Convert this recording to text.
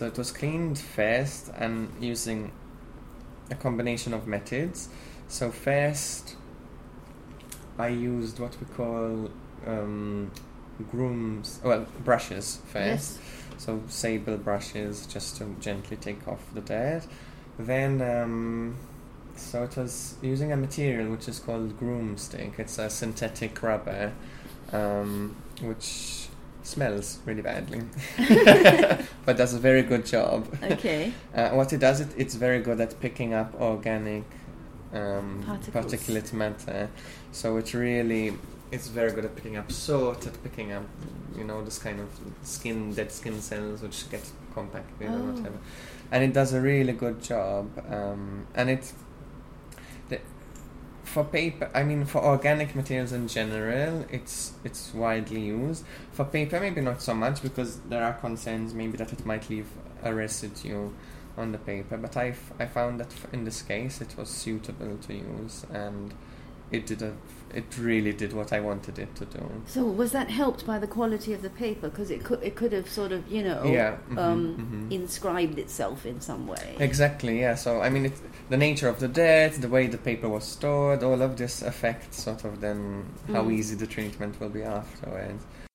So it was cleaned first and using a combination of methods. So first, I used what we call brushes first. Yes. So sable brushes just to gently take off the dirt. Then, so it was using a material which is called groomstick. It's a synthetic rubber, which smells really badly, but does a very good job. Okay. What it does, it's very good at picking up organic Particles. particulate matter. So it's very good at picking up soot, at picking up, this kind of dead skin cells which get compacted or whatever. And it does a really good job. For paper, for organic materials in general, it's widely used. For paper, maybe not so much, because there are concerns maybe that it might leave a residue on the paper. But I found that in this case, it was suitable to use, and it really did what I wanted it to do. So was that helped by the quality of the paper? Because it could have sort of, inscribed itself in some way. Exactly, yeah. So, the nature of the dirt, the way the paper was stored, all of this affects sort of then how easy the treatment will be afterwards.